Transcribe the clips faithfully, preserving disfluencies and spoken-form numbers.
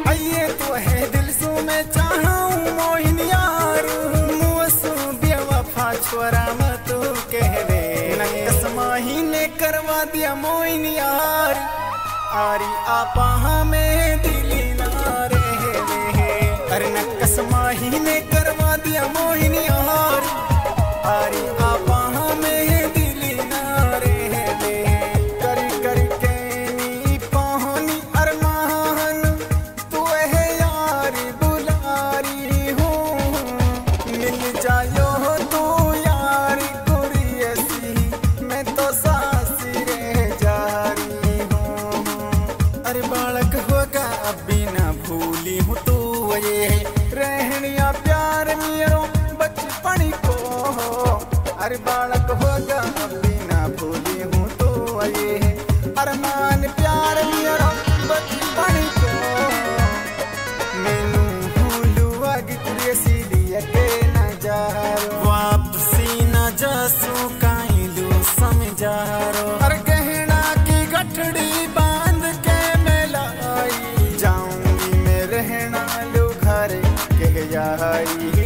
आइए तो है दिल सो मैं चाहूं मोहिन यार मुसु बेवफा छोरा मत कह दे नकस माही ने करवा दिया मोहिन यार आरी आपा हमें दिली ना रहे अरे नकस माही ने करवा दिया मोहिन यार आरी आपा हमें दिली ना रहे करी करी के नी पानी अरमान तू है यारी बुलारी हूँ मिल जायो तू यारी गोरी ऐसी मैं तो सासी रह जा रही हूँ अरे बालक होगा अभी ना भूली हूँ तू ये रहनिया प्यार मेरो बचपन को अरे बालक होगा अभी ना भूली हूँ तो ये अरमान प्यार मेरा बचपन को मैनू भूलुआ गितरी सीढ़ी के नजारो वापसी न जसू काइलू समझारो अरे गहना की गठड़ी बांध के मैं लाई जाऊंगी मैं रहना लो घर कह जाई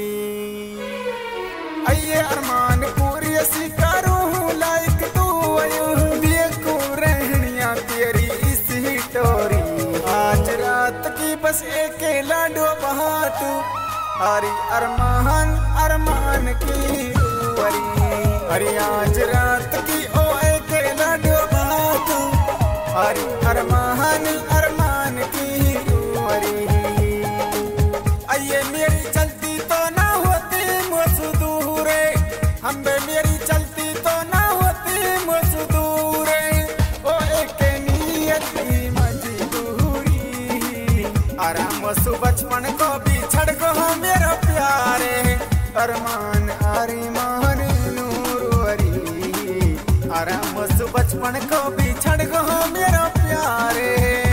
आइए अरमान पूरी असी करूं लाइक तू देखो रहनिया तेरी इस ही टोरी आज रात की बस एक लाडो बात अरे अरमान अरमान की रूवरी अरे आज रात की ओ एक लाडो बात अरे अरमान अरमान की रूवरी आइए मेरी चलती तो ना होती मजदूरे हम बे मेरी चलती तो ना होती मजदूरे ओ एक नियत की मजबूरी आराम सु बचपन को भी छड़ को मेरा प्यारे अरमान अरमान नूरवरी आराम सु बचपन को भी छड़ को मेरा प्यारे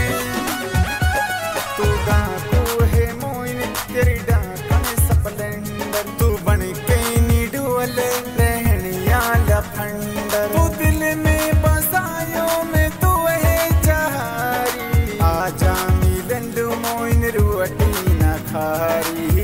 तू गा तू है मोइन तेरी डाकन सपलेंडर तू बन के नी डुअल रहनिया लफंडर तू दिल में बसायो में तू है चारी आजा मिलंदु मोइन रोटी ना खारी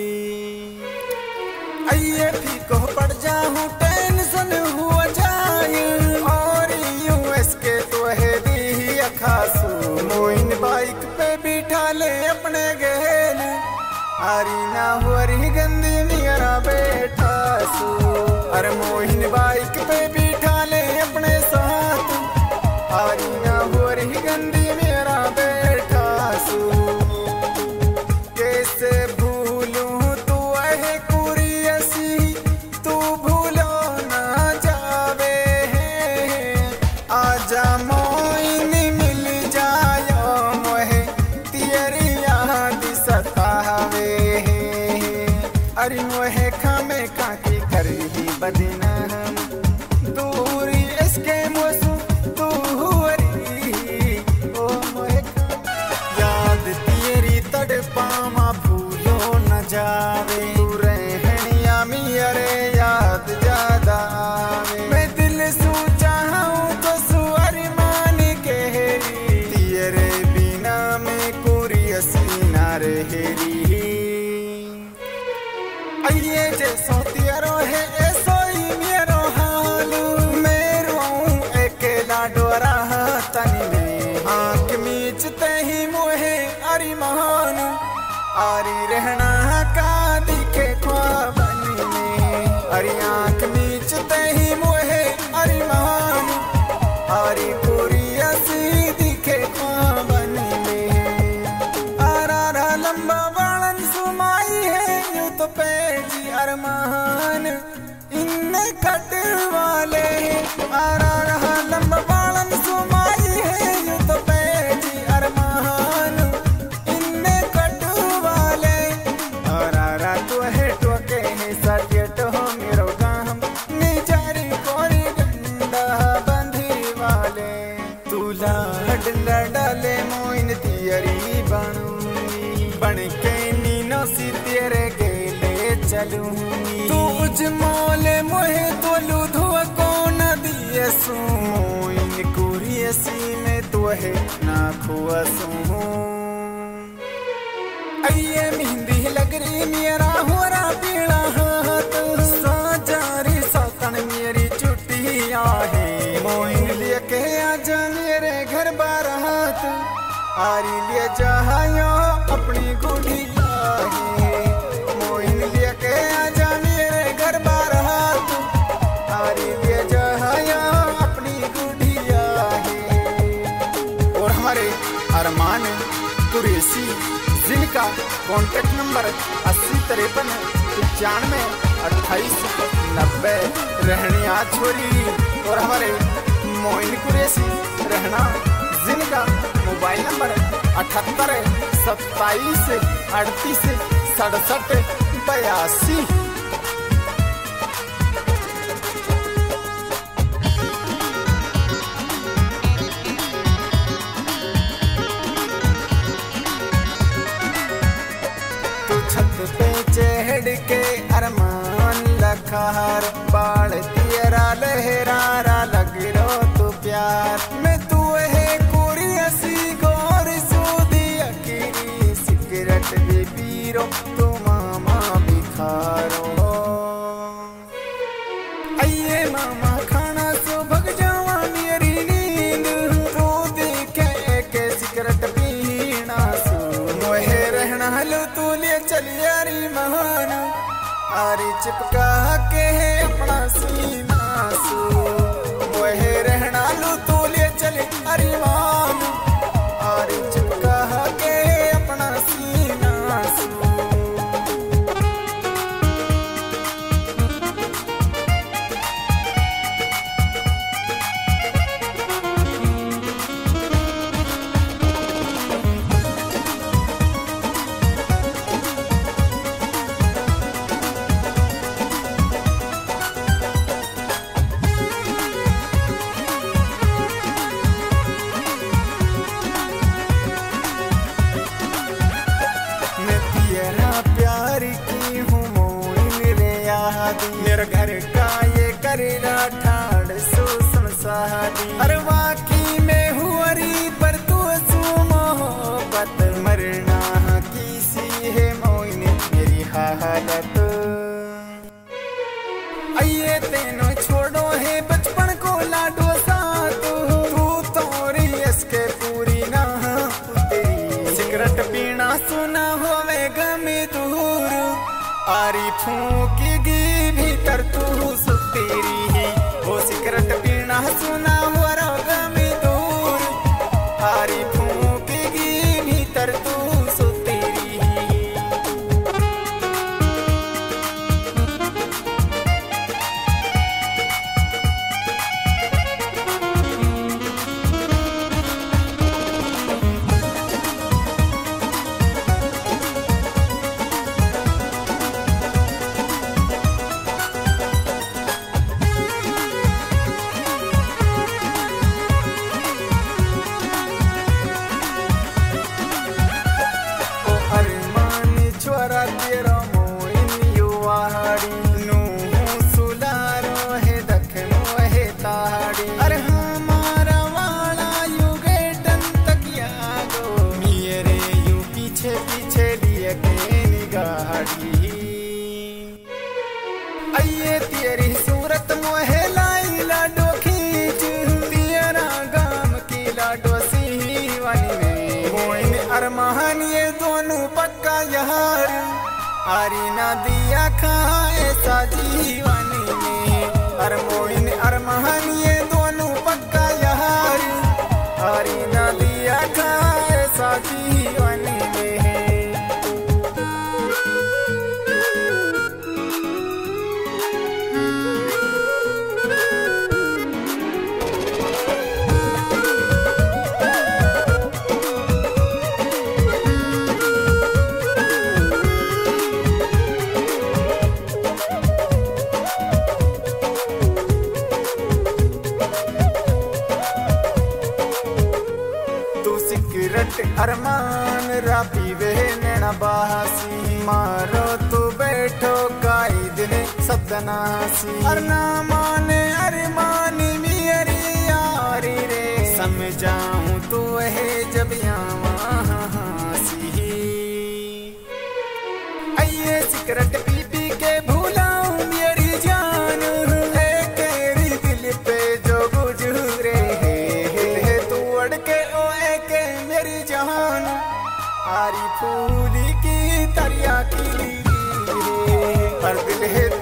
आइए फीको पड़ जाऊं टेंशन हुआ जाए और यूएस के तो है दी अखासू मोइन बाइक पे बिठा ले अपने गहल आरी ना हुरी गंदी मेरा बेटा सू अरे मोहिन बाइक पे बिठा ले अपने साथ आरी ना हुरी गंदी मेरा बेटा सू कैसे भूलूं तू है कुरियसी तू भूलो ना जावे आजा मोइन मिल जायो मोहे तेरी याद सतावे अरे मोहे खामे काकी कर ही बदनाम दूरी इसके मोसू तू हुरी ओ मोहे याद तेरी तड़पामा भूलो न जावे तू रहनिया मेरे याद ज्यादा आवे मैं दिल सू चाहूं तो सू अरमान कहरी तेरे बिना में कोरी हसीना रहेरी आइए जैसो तेरो है ऐसो ही मेरो हाल मेरो अकेला डोरा तनी में आँख मीचते ही मोहे अरिमान आरी रहना का दिखे ख्वाबन में अरे आँख मीचते ही मोहे अरिमान आरी पूरी असी दिखे ख्वाबन में आरा लंबा बालन सुमाई है यूं तो पेजी अरमान इनने कट वाले आरा लंबा बालन सुमाई है यूं तो पेजी अरमान इनने कट वाले आरा तो है टोके है सत्य तो मेरो गाम निजारी कोरी गंडा बंधी वाले तू लाड लड़ाले मोइन तियरी बनूंगी बन के नीनो सी तेरे गेले चलूंगी तू उजमोले मोहे तो लुधो को न दिए सू मोइन कुरियसी में तो है ना खुआ सू तू आरी ले जायो अपनी गुड़िया है मोइन लेके आजा मेरे घर बाहर तू आरी ले जायो अपनी गुड़िया है। और हमारे अरमान कुरैशी जिनका कॉन्टेक्ट नंबर अस्सी तिरपन पचानवे अट्ठाईस नब्बे रहनिया छोरी। और हमारे मोइन कुरैशी रहना जिनका मोबाइल नंबर अठहत्तर सत्ताईस अड़तीस सड़सठ बयासी। तू छत पे चढ़ के अरमान लखार बाल तेरा लहरारा लग रो तू प्यार मैं तू है गौर सूदी अकीरी सिगरेट भी पीरो तू मामा बिखारो आइए मामा खाना सो भग जावा मेरी नींद तू देखे के सिगरेट पीना सो मोहे रहना लो तू ले चल यारी महान आरी चिपका के है अपना सीना सो मोहे रहना लो तू ले चल अरे मान आरी चिपका के अपना सीना सो। मेरे घर का ये करेला ठाड़ सो संसारी अरे वाकई में हुआरी पर तू सुमो पत मरना किसी है मोइन मेरी हालत आइए तेनो छोड़ो है बचपन को लाडो साथ तू तोरी इसके पूरी ना तेरी सिगरेट पीना सुना होवे गमे दूर आरी फूकेगी भीतर तू सुतेरी है वो सिगरेट पीना सुना हुआ गमी दूर आरी फूकेगी भीतर तू सुतेरी है। तेरा मोइन युवाड़ी नू सुलारो है दखनो है ताड़ी अरे हमारा वाला युगे डन तकिया गो मेरे यू पीछे पीछे लिए के निगाड़ी आइए तेरी सूरत मोहे लाई लाडो खींच तेरा गाम की लाडो सीवानी में मोइन अरमान ये दोनों पक्का यार आरी ना दिया खाए सा जीवानी में अर मोइन अरमान ये दोनों पक्का यार आरी ना दिया खाए सा जीवानी में। सिगरेट अरमान रापी वे नैना बासी मारो तू बैठो काई दिन सदनासी अरना माने अरमान मेरी यारी रे समझाऊं तू है जब यहाँ सी आइए सिगरेट पी पी के भूलाऊं मेरी जान है तेरी दिल पे जो गुजरे है तू अड़ के ओ के मेरी जान आरी फूल की तरिया की हर दिल है